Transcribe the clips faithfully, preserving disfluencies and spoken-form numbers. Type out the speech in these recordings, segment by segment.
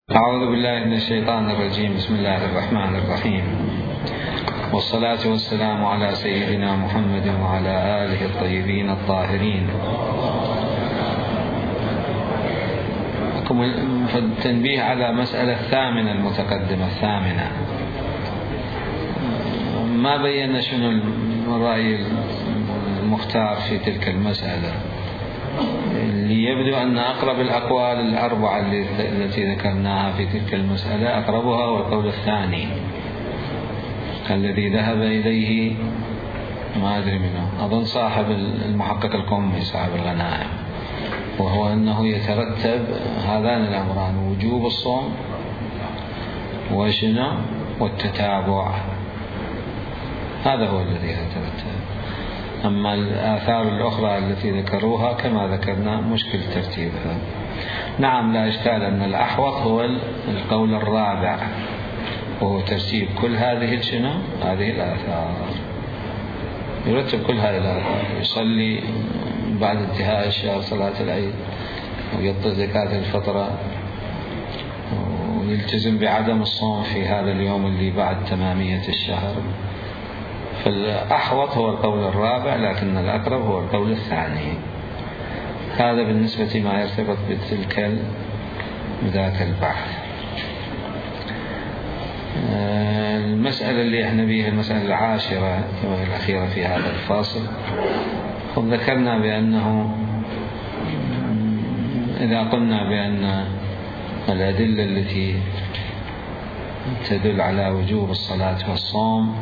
أعوذ بالله من الشيطان الرجيم. بسم الله الرحمن الرحيم، والصلاة والسلام على سيدنا محمد وعلى آله الطيبين الطاهرين. التنبيه على مسألة الثامنة المتقدمة الثامنة، ما بينا شنو الرأي المختار في تلك المسألة. اللي يبدو أن أقرب الأقوال الأربعة التي ذكرناها في تلك المسألة أقربها هو القول الثاني الذي ذهب إليه ما أدري منه، أظن صاحب المحقق القمي صاحب الغنائم، وهو أنه يترتب هذان الأمران: وجوب الصوم وشنو والتتابع. هذا هو الذي يترتب. أما الآثار الأخرى التي ذكروها كما ذكرنا مشكل ترتيبها. نعم، لا إشكال أن الأحوط هو القول الرابع، وهو ترتيب كل هذه شنو هذه الآثار، يرتب كل هذه الآثار، يصلي بعد انتهاء الشهر صلاة العيد، ويعطي زكاة الفطرة، ويلتزم بعدم الصوم في هذا اليوم اللي بعد تمامية الشهر. فالأحوط هو القول الرابع، لكن الأقرب هو القول الثاني. هذا بالنسبة ما يرتبط بتلك ذاك البحث. المسألة اللي احنا بيها المسألة العاشرة والأخيرة في هذا الفاصل، قد ذكرنا بأنه إذا قلنا بأن الأدلة التي تدل على وجوب الصلاة والصوم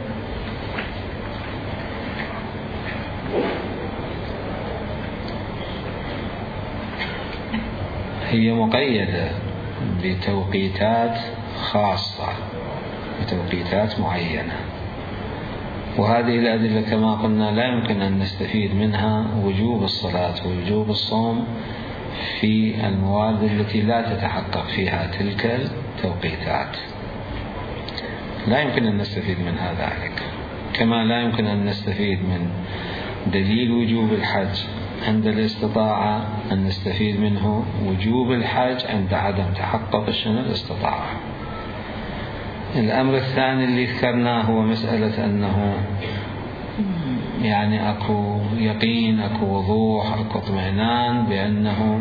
هي مقيدة بتوقيتات خاصة، بتوقيتات معينة، وهذه الأدلة كما قلنا لا يمكن أن نستفيد منها وجوب الصلاة ووجوب الصوم في المواد التي لا تتحقق فيها تلك التوقيتات. لا يمكن أن نستفيد منها ذلك، كما لا يمكن أن نستفيد من دليل وجوب الحج عند الاستطاعة أن نستفيد منه وجوب الحج عند عدم تحقق شنو الاستطاعة. الأمر الثاني اللي ذكرناه هو مسألة أنه يعني أكو يقين، أكو وضوح، أكو اطمئنان بأنه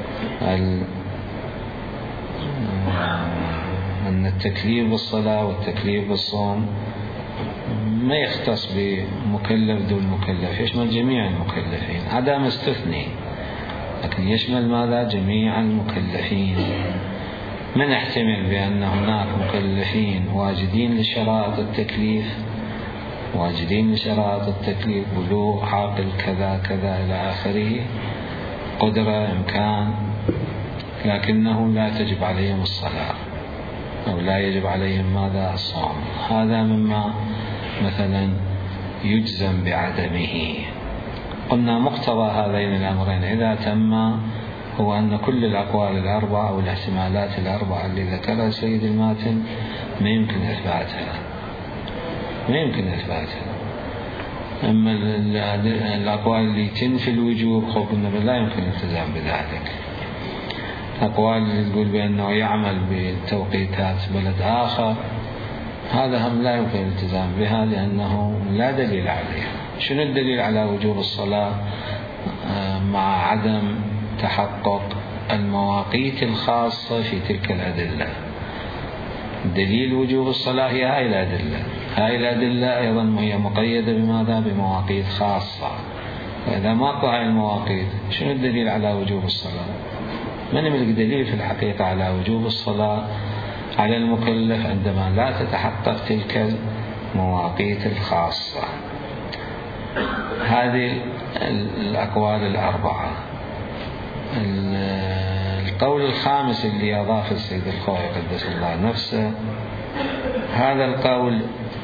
أن التكليف بالصلاة والتكليف بالصوم ما يختص بمكلف دون مكلف، يشمل جميع المكلفين، عدم استثني، لكن يشمل ماذا؟ جميع المكلفين. من احتمل بأن هناك مكلفين واجدين لشرائط التكليف، واجدين لشرائط التكليف، بلوغ، عاقل، كذا كذا إلى آخره، قدرة، إمكان، لكنه لا تجب عليهم الصلاة أو لا يجب عليهم ماذا؟ الصوم. هذا مما مثلا يجزم بعدمه. قلنا مقتضى هذين الأمرين إذا تم هو أن كل الأقوال الأربعة أو الاحتمالات الأربعة اللي ذكرها سيد الماتن ما يمكن إثباتها، ما يمكن إثباتها. أما الأقوال اللي تنفي الوجوب قلنا لا يمكن الالتزام بذلك. الأقوال اللي تقول بأنه يعمل بتوقيتات بلد آخر، هذا هم لا يمكن الالتزام بها لأنه لا دليل عليها. شنو الدليل على وجوب الصلاة مع عدم تحقق المواقيت الخاصة في تلك الأدلة؟ دليل وجوب الصلاة هي هاي الأدلة. هاي الأدلة أيضا هي مقيدة بماذا؟ بمواقيت خاصة. فإذا ما أقوى هاي المواقيت، شنو الدليل على وجوب الصلاة؟ ما نملك دليل في الحقيقة على وجوب الصلاة على المكلف عندما لا تتحقق تلك المواقيت الخاصة. هذه الأقوال الأربعة. القول الخامس اللي أضاف السيد الخوي قدس الله نفسه، هذا القول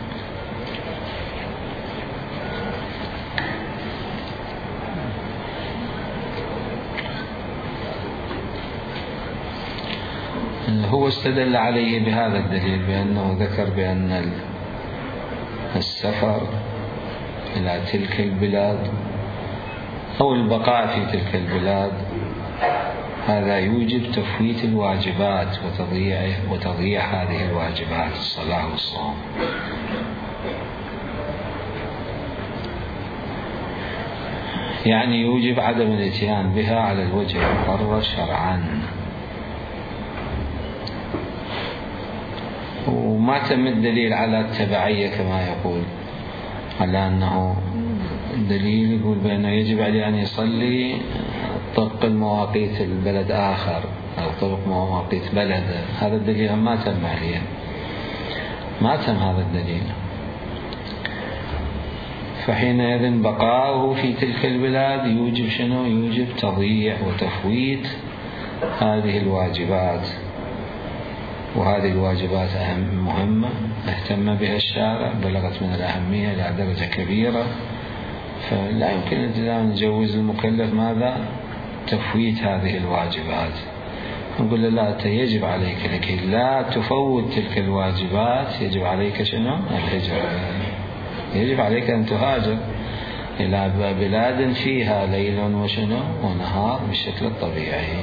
هو استدل عليه بهذا الدليل، بأنه ذكر بأن السفر إلى تلك البلاد أو البقاء في تلك البلاد هذا يوجب تفويت الواجبات وتضييع وتضييع هذه الواجبات الصلاة والصوم. يعني يوجب عدم الاتيان بها على الوجه المقرر شرعا. وما تم الدليل على التبعية كما يقول، على أنه الدليل يقول بأنه يجب عليه أن يصلي طبق المواقيت البلد آخر أو طبق مواقيت بلد. هذا الدليل ما تم عليه، ما تم هذا الدليل. فحينئذ بقاؤه في تلك البلاد يوجب شنو؟ يوجب تضييع وتفويت هذه الواجبات. وهذه الواجبات أهم مهمة اهتم بها الشارع، بلغت من الأهمية إلى درجة كبيرة، فلا يمكن أن نجوز المكلف ماذا؟ تفويت هذه الواجبات. نقول له لا، يجب عليك لكي لا تفوت تلك الواجبات يجب عليك شنو؟ الهجرة. يجب عليك أن تهاجر إلى بلاد فيها ليل وشنو ونهار بالشكل الطبيعي.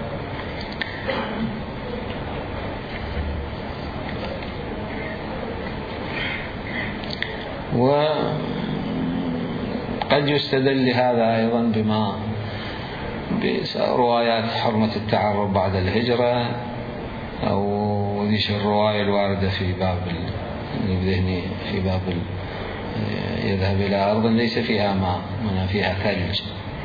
وقد يستدل لهذا أيضا بما بروايات حرمة التعرب بعد الهجرة، أو ذيش الرواية الواردة في باب الذهني في باب يذهب إلى أرض ليس فيها ماء ولا فيها ثلج،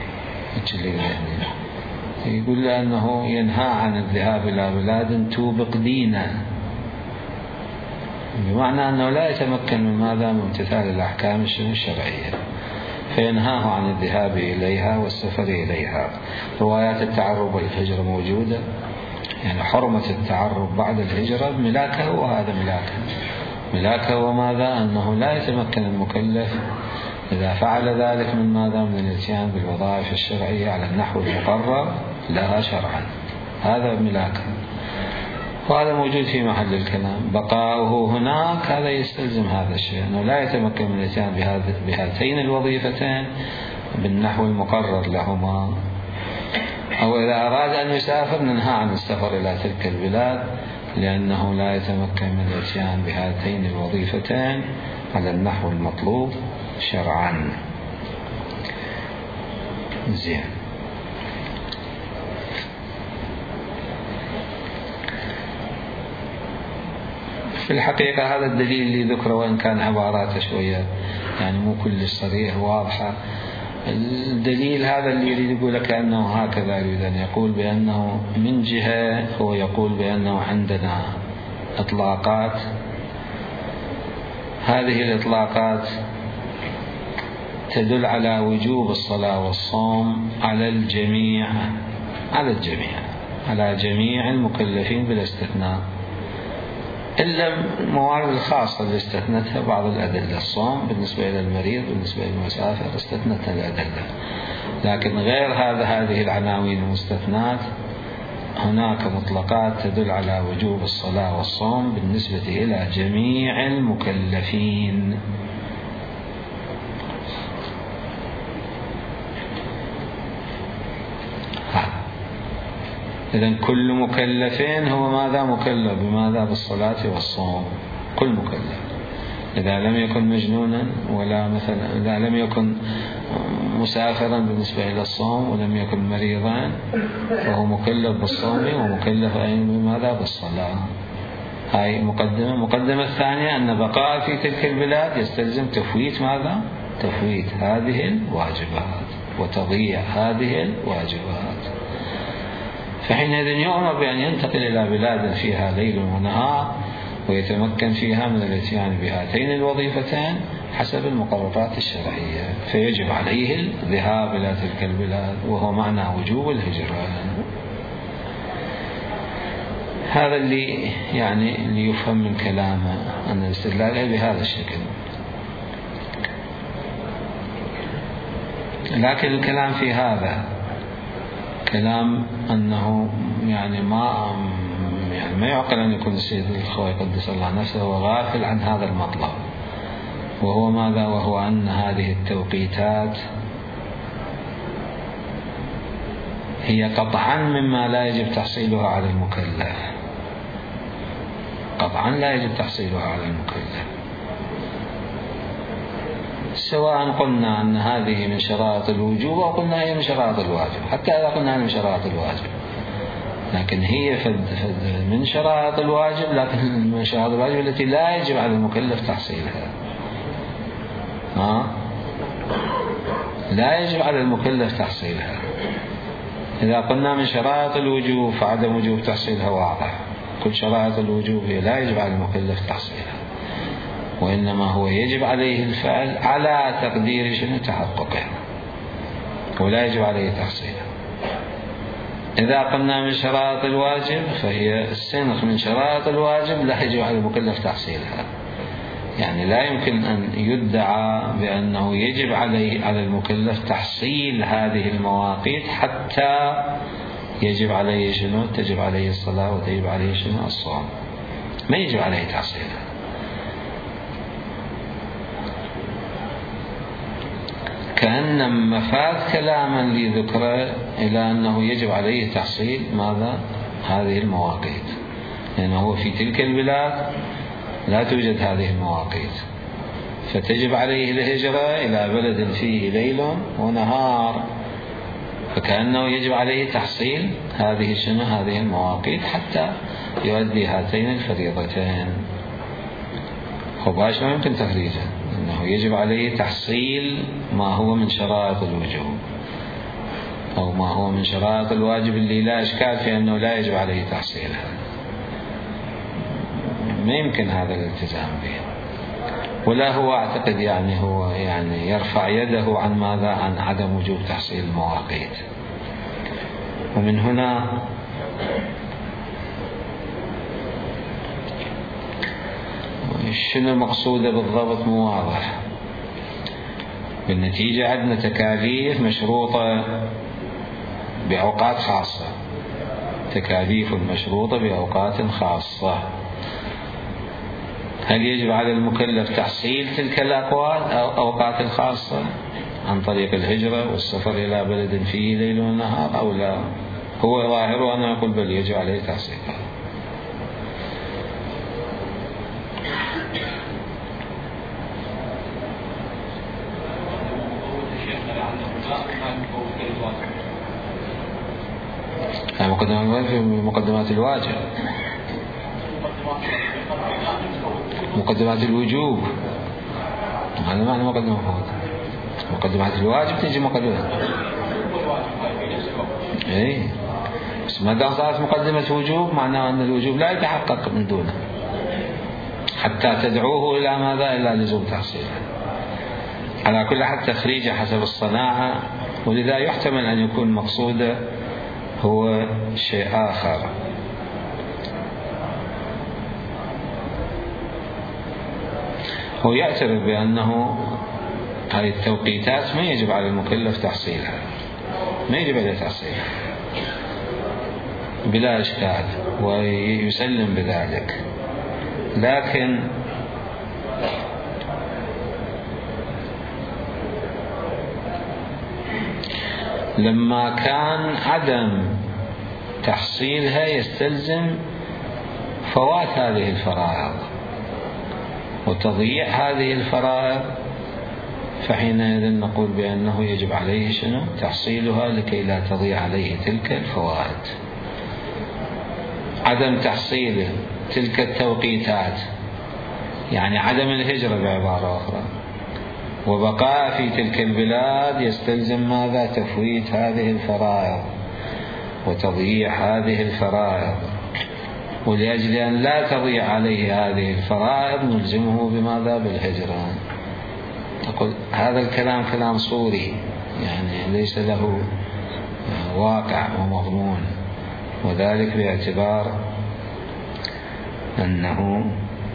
يقول أنه ينهى عن الذهاب إلى بلاد توبق دينا، بمعنى أنه لا يتمكن من ماذا؟ من امتثال الأحكام الشرعية، فينهاه عن الذهاب إليها والسفر إليها. روايات التعرب والهجرة موجودة، يعني حرمة التعرب بعد الهجرة ملاكه، وهذا ملاكه ملاكه وماذا؟ أنه لا يتمكن المكلف إذا فعل ذلك من ماذا؟ من الاتيان بالوظائف الشرعية على النحو المقرر لها شرعا. هذا ملاكه، وهذا موجود في محل الكلام. بقاؤه هناك هذا يستلزم هذا الشيء، أنه لا يتمكن من الاتيان بهاتين الوظيفتين بالنحو المقرر لهما. أو إذا أراد أن يسافر ننهى عن السفر إلى تلك البلاد، لأنه لا يتمكن من الاتيان بهاتين الوظيفتين على النحو المطلوب شرعا. زين. في الحقيقة هذا الدليل اللي ذكره، وإن كان عباراته شوية يعني مو كل صريح واضحة، الدليل هذا اللي يريد يقول لك أنه هكذا يريد أن يقول بأنه من جهة هو يقول بأنه عندنا إطلاقات، هذه الإطلاقات تدل على وجوب الصلاة والصوم على الجميع، على الجميع على جميع المكلفين بلا استثناء، إلا الموارد الخاصة اللي استثنتها بعض الأدلة. الصوم بالنسبة إلى المريض، بالنسبة للمسافر استثنتها الأدلة، لكن غير هذا هذه العناوين المستثنات هناك مطلقات تدل على وجوب الصلاة والصوم بالنسبة إلى جميع المكلفين. إذن كل مكلفين هو ماذا؟ مكلف بماذا؟ بالصلاة والصوم. كل مكلف، إذا لم يكن مجنونا، ولا مثلا إذا لم يكن مسافرا بالنسبة إلى الصوم، ولم يكن مريضا، فهو مكلف بالصوم ومكلف أيضا بماذا؟ بالصلاة. هاي مقدمة. مقدمة الثانية أن بقاء في تلك البلاد يستلزم تفويت ماذا؟ تفويت هذه الواجبات وتضييع هذه الواجبات. فحينئذ يؤمر بأن ينتقل إلى بلاد فيها ليل ونهار ويتمكن فيها من الاتيان بهاتين الوظيفتين حسب المقررات الشرعية، فيجب عليه الذهاب إلى تلك البلاد، وهو معنى وجوب الهجرة. هذا اللي يعني اللي يفهم من كلامه أن الاستدلال بهذا الشكل. لكن الكلام في هذا كلام أنه يعني ما يعني ما يعقل أن يكون السيد الخوي قدس الله نفسه وغافل عن هذا المطلب، وهو ماذا؟ وهو أن هذه التوقيتات هي قطعا مما لا يجب تحصيلها على المكلف، قطعا لا يجب تحصيلها على المكلف، سواء قلنا أن هذه من شرائط الوجوب أو قلنا هي من شرائط الواجب، حتى إذا قلنا من شرائط الواجب، لكن هي من شرائط الواجب، لكن من شرائط الواجب التي لا يجب على المكلف تحصيلها. ها؟ لا يجب على المكلف تحصيلها. إذا قلنا من شرائط الوجوب فعدم وجوب تحصيلها واضح، كل شرائط الوجوب هي لا يجب على المكلف تحصيلها، وإنما هو يجب عليه الفعل على تقدير شنو تحققه، ولا يجب عليه تحصيله. إذا قلنا من شرائط الواجب فهي السنخ من شرائط الواجب لا يجب على المكلف تحصيلها، يعني لا يمكن أن يدعى بأنه يجب عليه على المكلف تحصيل هذه المواقيت حتى يجب عليه شنو تجب عليه الصلاة وتجب عليه شنو الصوم، ما يجب عليه تحصيلها. كأن مفاد كلاما لذكره إلى أنه يجب عليه تحصيل ماذا؟ هذه المواقيت، لأنه هو في تلك البلاد لا توجد هذه المواقيت، فتجب عليه الهجرة إلى بلد فيه ليل ونهار، فكأنه يجب عليه تحصيل هذه شنو هذه المواقيت حتى يؤدي هاتين الفريضتين. خباش ما يمكن تخريجه، أنه يجب عليه تحصيل ما هو من شرائط الوجوب أو ما هو من شرائط الواجب اللي لا إشكال في أنه لا يجب عليه تحصيلها، ما يمكن هذا الالتزام به. ولا هو أعتقد يعني هو يعني يرفع يده عن ماذا؟ عن عدم وجوب تحصيل المواقيت. ومن هنا شنو المقصودة بالضبط مو واضح. بالنتيجة عندنا تكاليف مشروطة بأوقات خاصة، تكاليف مشروطة بأوقات خاصة. هل يجب على المكلف تحصيل تلك الأقوات أو أوقات الخاصة عن طريق الهجرة والسفر إلى بلد فيه ليل ونهار أو لا؟ هو ظاهره أنه يقول بل يجب عليه تحصيلها. مقدمات في مقدمات الواجب، مقدمات الوجوب، هذا معنى مقدمة فوق. مقدمات الواجب تجي مقدمة اي، بس ما دام صارت مقدمة وجوب معناه أن الوجوب لا يتحقق من دونه حتى تدعوه إلى ماذا؟ إلى لزوم تحصيله. على كل حال تخريجه حسب الصناعة، ولذا يحتمل أن يكون مقصوده هو شيء آخر. هو يعترف بأنه هذه التوقيتات ما يجب على المكلف تحصيلها، ما يجب عليه تحصيلها بلا إشكال، ويسلم بذلك. لكن لما كان عدم تحصيلها يستلزم فوات هذه الفرائض وتضييع هذه الفرائض، فحينئذ نقول بأنه يجب عليه شنو؟ تحصيلها لكي لا تضيع عليه تلك الفوائد. عدم تحصيل تلك التوقيتات يعني عدم الهجرة بعبارة أخرى وبقاء في تلك البلاد يستلزم ماذا؟ تفويت هذه الفرائض وتضييع هذه الفرائض، ولأجل أن لا تضيع عليه هذه الفرائض نلزمه بماذا؟ بالهجرة. أقول هذا الكلام كلام صوري، يعني ليس له واقع ومضمون، وذلك باعتبار أنه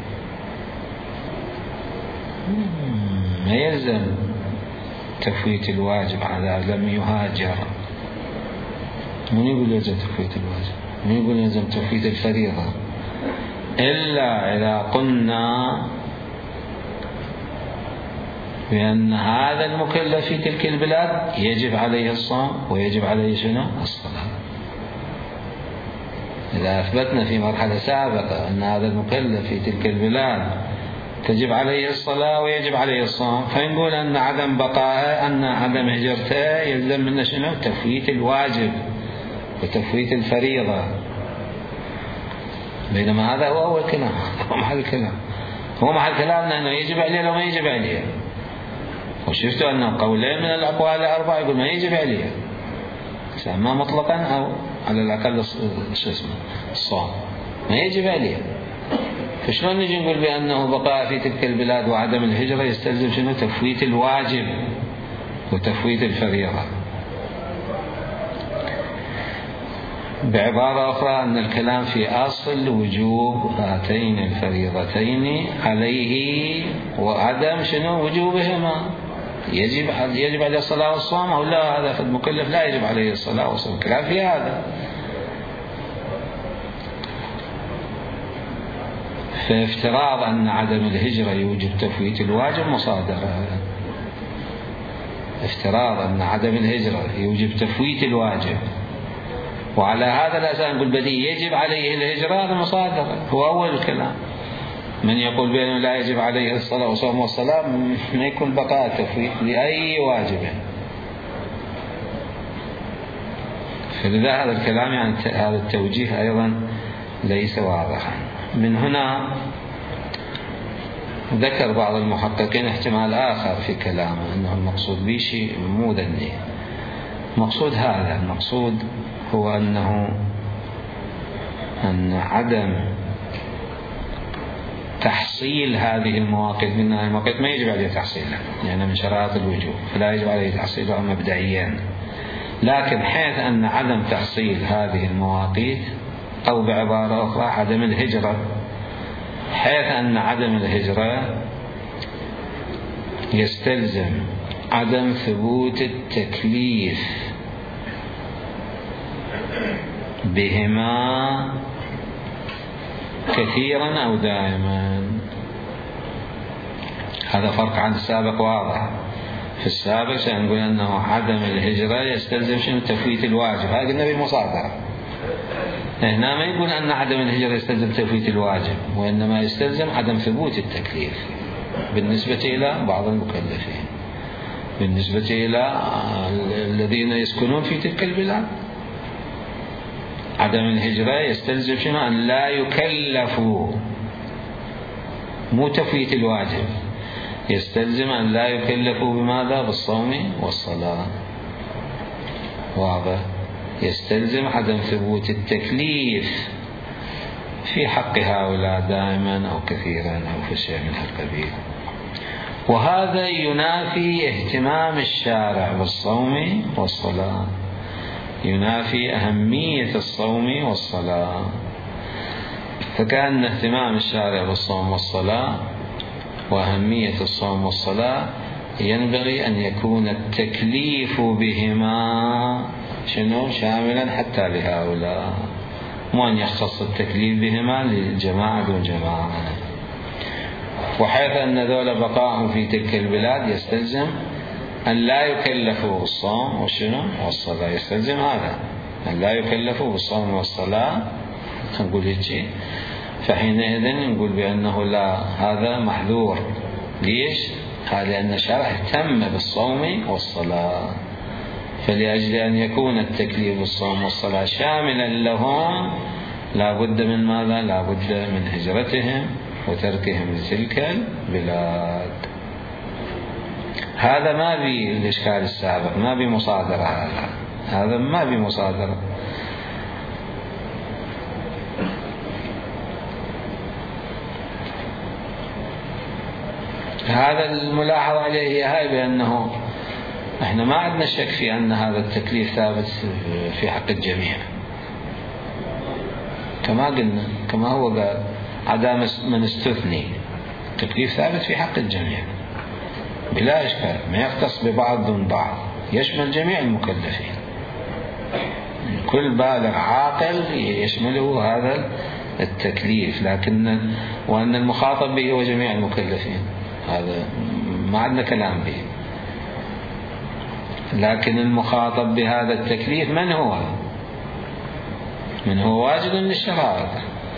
ما يلزم تفويت الواجب على لم يهاجر. من يقول يلزم تفويت الواجب؟ من يقول يلزم تفويت الفريضة؟ إلا إذا قلنا بأن هذا المكلف في تلك البلاد يجب عليه الصوم ويجب عليه شنو؟ الصلاة. إذا أثبتنا في مرحلة سابقة أن هذا المكلف في تلك البلاد تجب عليه الصلاة ويجب عليه الصوم، فنقول أن عدم بقائه أن عدم هجرته يلزم منه شنو؟ تفويت الواجب وتفويت الفريضة. بينما هذا هو أول كلام، هو محل الكلام، هو محل كلامنا أنه يجب عليه لو ما يجب عليه. وشفتوا أنه قولين من الأقوال الأربعة يقول ما يجب عليه، سواء مطلقا أو على الأقل شو اسمه الصوم ما يجب عليه. فشلون نجي نقول بأنه بقاء في تلك البلاد وعدم الهجرة يستلزم شنو؟ تفويت الواجب وتفويت الفريضة. بعبارة أخرى أن الكلام في أصل وجوب هاتين الفريضتين عليه وعدم شنو؟ وجوبهما. يجب يجب عليه الصلاة والصوم أو لا؟ هذا في المكلف لا يجب عليه الصلاة والصوم، الكلام في هذا. فافتراض أن عدم الهجرة يوجب تفويت الواجب مصادرة. افتراض أن عدم الهجرة يوجب تفويت الواجب، وعلى هذا الأساس نقول بديهي يجب عليه الهجرة، هذا مصادرة. هو أول الكلام. من يقول بأنه لا يجب عليه الصلاة والصوم والصلاة ما يكون بقاء تفويت لأي واجب. فلذا هذا الكلام يعني هذا التوجيه أيضا ليس واضحا. من هنا ذكر بعض المحققين احتمال آخر في كلامه، أنه المقصود به شيء مو ذني. المقصود هذا، المقصود هو أنه أن عدم تحصيل هذه المواقيت من هذه المواقيت ما يجب عليه تحصيلها، يعني من شرائط الوجوب، فلا يجب عليه تحصيلها مبدئيا. لكن حيث أن عدم تحصيل هذه المواقيت، أو بعبارة أخرى عدم الهجرة، حيث أن عدم الهجرة يستلزم عدم ثبوت التكليف بهما كثيرا أو دائما. هذا فرق عن السابق واضح. في السابق سنقول أنه عدم الهجرة يستلزم شنو؟ تفويت الواجب، هذا قلنا بالمصادرة. هنا ما يقول أن عدم الهجرة يستلزم تفويت الواجب، وإنما يستلزم عدم ثبوت التكليف بالنسبة إلى بعض المكلفين، بالنسبة إلى الذين يسكنون في تلك البلاد. عدم الهجرة يستلزم شنو؟ أن لا يكلفوا، مو تفويت الواجب، يستلزم أن لا يكلفوا بماذا؟ بالصوم والصلاة. واضح؟ يستلزم عدم ثبوت التكليف في حق هؤلاء دائما أو كثيرا أو في شيء من هالقبيل. وهذا ينافي اهتمام الشارع بالصوم والصلاة، ينافي أهمية الصوم والصلاة. فكأن اهتمام الشارع بالصوم والصلاة وأهمية الصوم والصلاة ينبغي أن يكون التكليف بهما شنو؟ شاملا حتى لهؤلاء، مو أن يختص التكليف بهما للجماعة دون جماعة. وحيث أن ذول بقاءهم في تلك البلاد يستلزم أن لا يكلفوا بالصوم وشنو؟ والصلاة. يستلزم هذا أن لا يكلفوا بالصوم والصلاة. نقول هيك، فحينئذ نقول بأنه لا، هذا محذور. ليش؟ لأن الشرع اهتم بالصوم والصلاة، فلأجل أن يكون التكليف بالصوم والصلاة شاملا لهم لا بد من ماذا؟ لا بد من هجرتهم وتركهم لتلك البلاد. هذا ما بي الإشكال السابق، ما بي مصادرة، هذا هذا ما بي مصادرة. هذا الملاحظ عليه هاي بأنه احنا ما عندنا شك في أن هذا التكليف ثابت في حق الجميع، كما قلنا، كما هو قال عدم من استثني، التكليف ثابت في حق الجميع بلا إشكال، ما يختص ببعض دون بعض، يشمل جميع المكلفين. كل بالغ عاقل يشمله هذا التكليف، لكن وأن المخاطب به هو جميع المكلفين، هذا ما عندنا كلام به. لكن المخاطب بهذا التكليف من هو؟ من هو واجد للشرائط،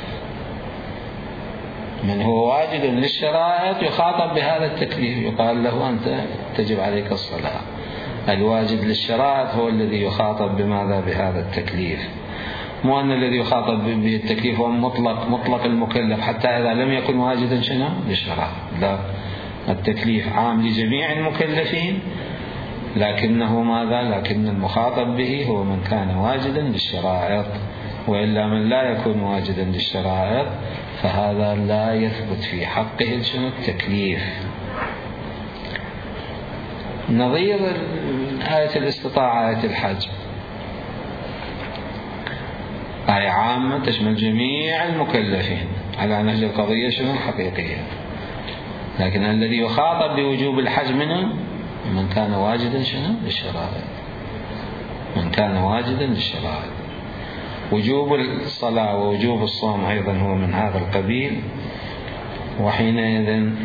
من هو واجد للشرائط يخاطب بهذا التكليف، يقال له أنت تجب عليك الصلاة. الواجد للشرائط هو الذي يخاطب بماذا؟ بهذا التكليف. مو أن الذي يخاطب بالتكليف هو مطلق مطلق المكلف حتى إذا لم يكن واجدا شنو للشرائط، لا، التكليف عام لجميع المكلفين، لكنه ماذا؟ لكن المخاطب به هو من كان واجدا للشرائط، وإلا من لا يكون واجدا للشرائط فهذا لا يثبت في حقه شنو التكليف. نظير آية الاستطاعة آية الحج، آية عامة تشمل جميع المكلفين على نهج القضية شنو الحقيقية، لكن الذي يخاطب بوجوب الحج منه من كان واجدا شنو للشرائط، من كان واجدا للشرائط. وجوب الصلاة ووجوب الصوم أيضا هو من هذا القبيل، وحينئذ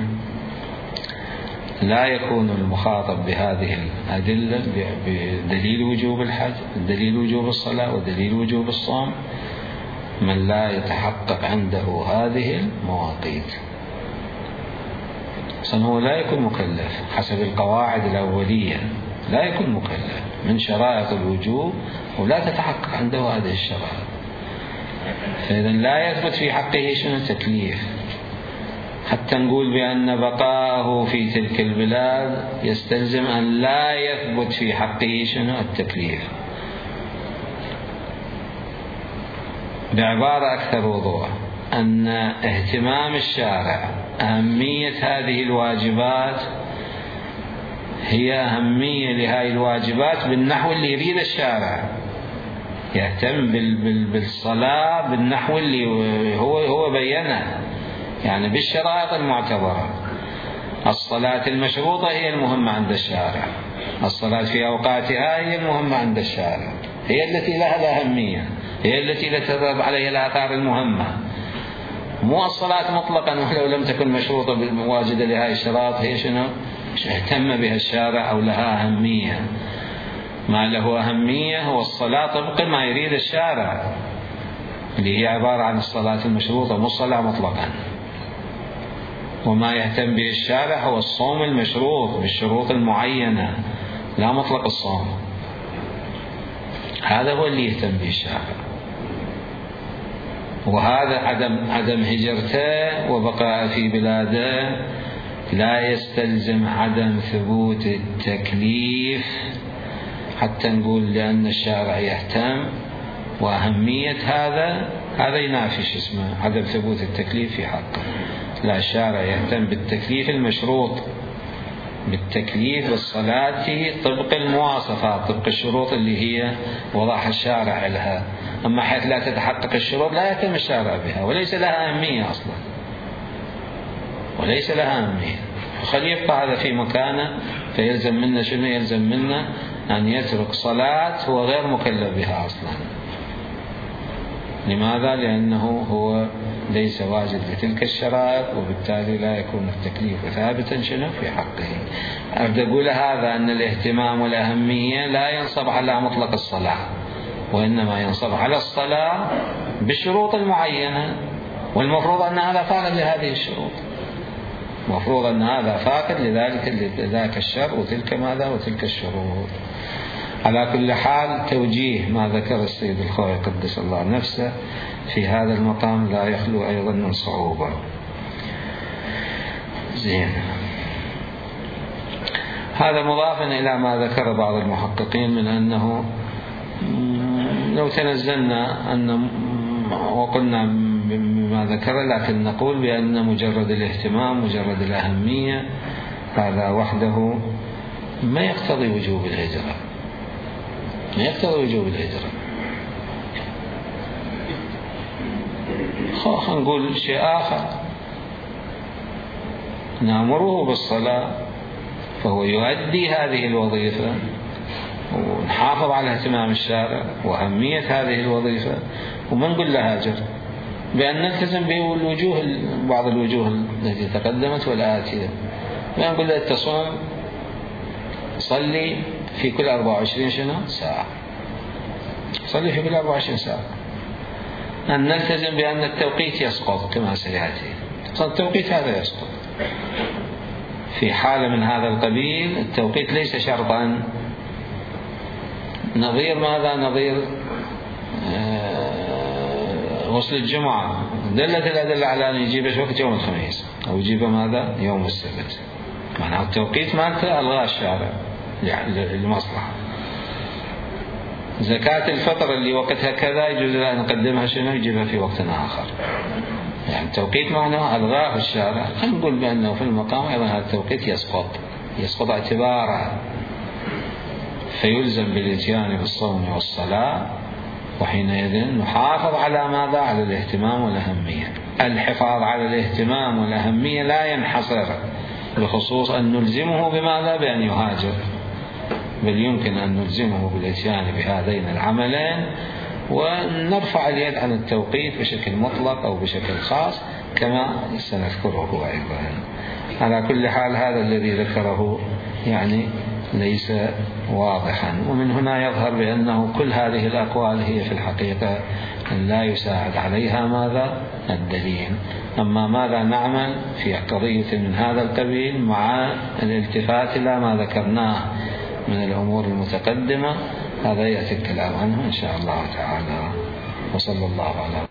لا يكون المخاطب بهذه الأدلة بدليل وجوب الحج، دليل وجوب الصلاة ودليل وجوب الصوم من لا يتحقق عنده هذه المواقيت، هو لا يكون مكلف حسب القواعد الأولية، لا يكون مكلف من شرائط الوجوب ولا تتحقق عنده هذه الشرائط، فإذا لا يثبت في حقه شنو التكليف. حتى نقول بأن بقاءه في تلك البلاد يستلزم أن لا يثبت في حقه شنو التكليف. بعبارة أكثر وضوح، أن اهتمام الشارع أهمية هذه الواجبات هي أهمية لهذه الواجبات بالنحو اللي يريد الشارع، يهتم بالصلاة بالنحو اللي هو هو بينه، يعني بالشرائط المعتبرة. الصلاة المشروطة هي المهمة عند الشارع، الصلاة في أوقاتها هي المهمة عند الشارع، هي التي لها الأهمية، هي التي لا تذهب عليها الآثار المهمة، مو الصلاة مطلقا ولو لم تكن مشروطة بالمواجدة لهذه الشرائط هي شنو اهتم بها الشارع أو لها أهمية. ما له أهمية هو الصلاة طبق ما يريد الشارع، اللي هي عبارة عن الصلاة المشروطة مو الصلاة مطلقا. وما يهتم به الشارع هو الصوم المشروط بالشروط المعينة، لا مطلق الصوم، هذا هو اللي يهتم به الشارع. وهذا عدم عدم هجرته وبقاء في بلاده لا يستلزم عدم ثبوت التكليف حتى نقول لأن الشارع يهتم، وأهمية هذا هذا ينافي شو اسمه عدم ثبوت التكليف في حقه. لا، الشارع يهتم بالتكليف المشروط، بالتكليف بالصلاة طبق المواصفات، طبق الشروط اللي هي وضعها الشارع لها. أما حيث لا تتحقق الشروط لا يهتم الشارع بها وليس لها أهمية أصلا، وليس لها أهمية، خلي يبقى هذا في مكانه. فيلزم منا شنو؟ يلزم منا أن يترك صلاة هو غير مكلف بها أصلا. لماذا؟ لأنه هو ليس واجد لتلك الشرائط، وبالتالي لا يكون التكليف ثابتا شنو في حقه. أريد أقول هذا أن الاهتمام والأهمية لا ينصب على مطلق الصلاة، وإنما ينصب على الصلاة بالشروط المعينة، والمفروض أن هذا فاقد لهذه الشروط، مفروض أن هذا فاقد لذلك لذاك الشر وتلك ماذا وتلك الشروط. على كل حال توجيه ما ذكر السيد الخوئي قدس الله نفسه في هذا المقام لا يخلو أيضا من صعوبة. زين، هذا مضافا إلى ما ذكر بعض المحققين من أنه لو تنزلنا أن وقلنا بما ذكر، لكن نقول بأن مجرد الاهتمام مجرد الأهمية هذا وحده ما يقتضي وجوب الهجرة، ما يقتضي وجوب الهجرة. خلينا نقول شيء آخر، نأمره بالصلاة فهو يؤدي هذه الوظيفة، ونحافظ على اهتمام الشارع وأهمية هذه الوظيفة، وما نقول له هاجر، بأن نلتزم بالوجوه بعض الوجوه التي تقدمت والآتية. ما نقول له تصوم صلي في كل أربعة وعشرين شنو ساعة، صلي في كل أربعة وعشرين ساعة. أن نلتزم بأن التوقيت يسقط كما سيأتي، التوقيت هذا يسقط في حالة من هذا القبيل. التوقيت ليس شرطا، نظير ماذا؟ نظير غسل الجمعة، دلت الأدلة على أن يجيب وقت يوم الخميس أو يجيب ماذا؟ يوم السبت. معناه التوقيت مالته ألغاه الشارع لمصلحة. زكاة الفطر اللي وقتها كذا يجوز أن نقدمها شنو؟ يجيبها في وقت آخر. يعني التوقيت معناه ألغاه الشارع. خلينا نقول بأنه في المقام أيضا هذا التوقيت يسقط، يسقط اعتبارا، فيلزم بالإتيان بالصوم والصلاة. وحينئذ نحافظ على ماذا؟ على الاهتمام والأهمية. الحفاظ على الاهتمام والأهمية لا ينحصر بخصوص أن نلزمه بماذا؟ بأن يهاجر، بل يمكن أن نلزمه بالإتيان بهذين العملين ونرفع اليد عن التوقيت بشكل مطلق أو بشكل خاص كما سنذكره أيضا. على كل حال هذا الذي ذكره يعني ليس واضحا، ومن هنا يظهر بأنه كل هذه الأقوال هي في الحقيقة لا يساعد عليها ماذا؟ الدليل. أما ماذا نعمل في قضية من هذا القبيل مع الالتفات إلى ما ذكرناه من الأمور المتقدمة، هذا يأتي الكلام عنه إن شاء الله تعالى. وصلى الله على